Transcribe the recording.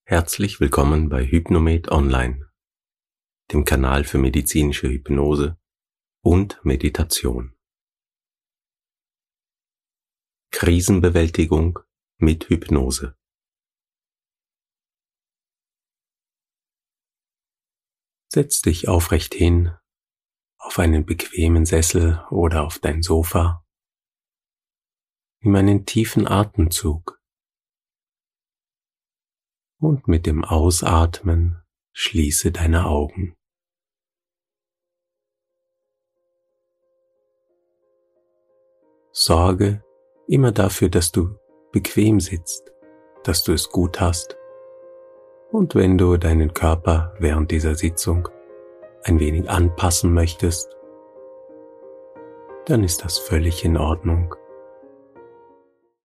Herzlich willkommen bei Hypnomed Online, dem Kanal für medizinische Hypnose und Meditation. Krisenbewältigung mit Hypnose. Setz dich aufrecht hin, auf einen bequemen Sessel oder auf dein Sofa. Nimm einen tiefen Atemzug. Und mit dem Ausatmen schließe deine Augen. Sorge immer dafür, dass du bequem sitzt, dass du es gut hast. Und wenn du deinen Körper während dieser Sitzung ein wenig anpassen möchtest, dann ist das völlig in Ordnung.